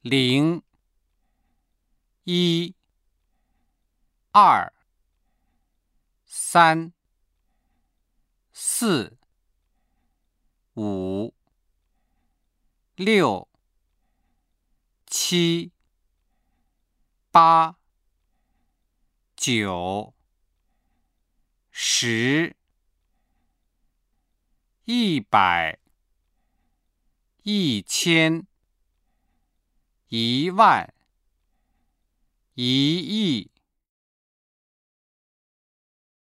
0、1、2、3、4、5、6、7、8、9、10、100、1000、1万、1亿。